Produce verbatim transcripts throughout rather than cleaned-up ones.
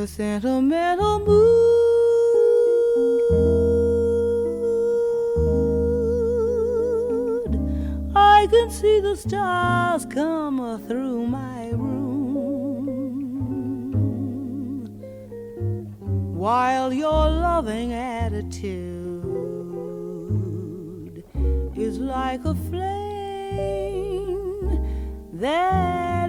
a sentimental mood. I can see the stars come through my room, while your loving attitude is like a flame that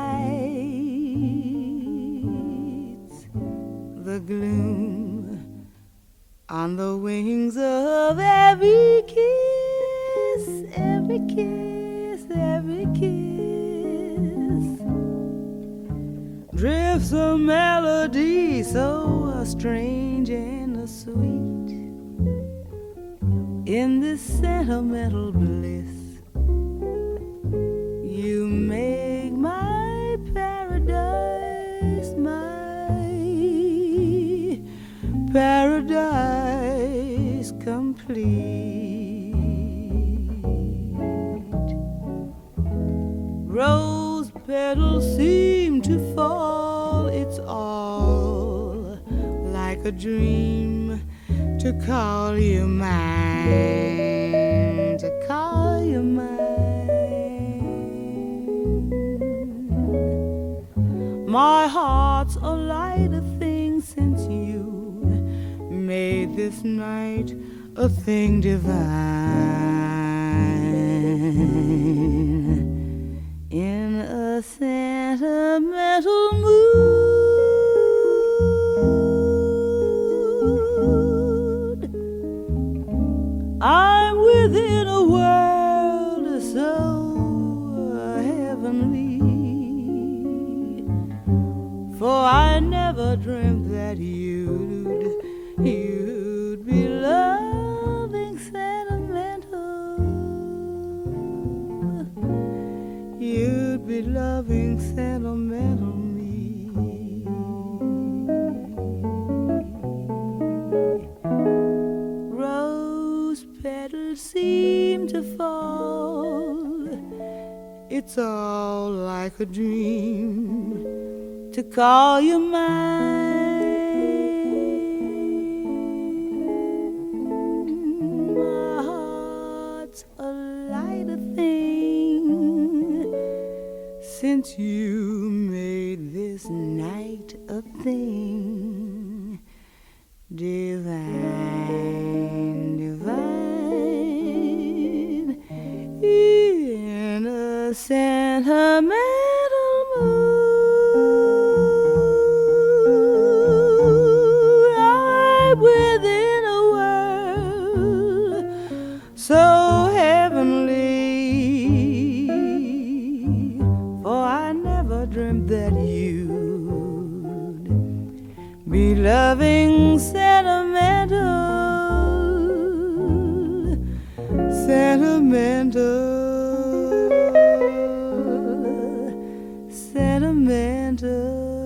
lights the gloom on the wings of every kiss, every kiss, every kiss. Drifts a melody so strange and sweet in this sentimental bliss. You make my paradise, my paradise complete. Rose petals seem to fall, it's all like a dream to call you mine, to call you mine. My heart's a lighter thing since you made this night a thing divine. In a sentimental mood, I'm within a world so heavenly, for I never dreamt that you'd, you'd be loving sentimental. You'd be loving sentimental me. Rose petals seem to fall, it's all like a dream to call you mine. My heart's a lighter thing since you made this night a thing divine, divine, in a sentimental mood. Within a world so heavenly, for I never dreamt that you'd be loving sentimental, sentimental, sentimental.